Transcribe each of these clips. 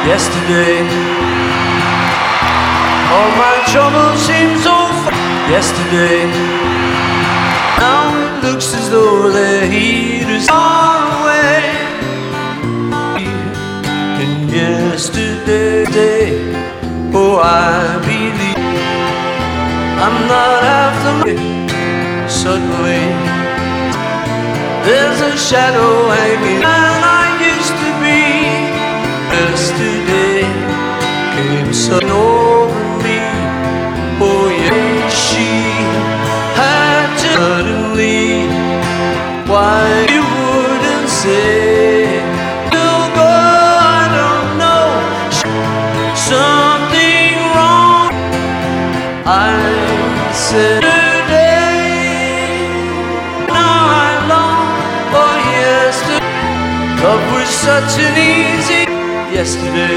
yesterday. All my troubles seem so far yesterday. Now it looks as though they're here to far away. And yesterday, oh I believe I'm not half the way. Suddenly there's a shadow hanging and I used to be. Yesterday came sudden over me. Oh yeah, she had to suddenly. Why you wouldn't say you'll go, I don't know. Something wrong, I said today. Now I long for yesterday. Love was such an easy yesterday.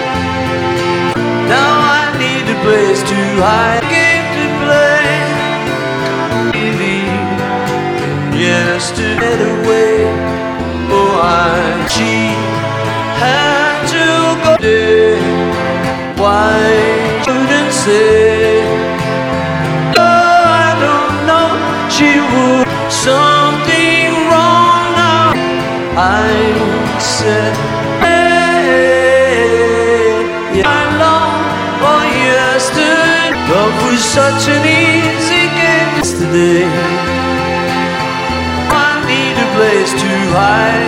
Now I need a place to hide, a game to play. Believe in yesterday away. Oh, she had to go there. Why shouldn't say? Oh, I don't know. She would something wrong now. I said. Love was such an easy game yesterday. I need a place to hide.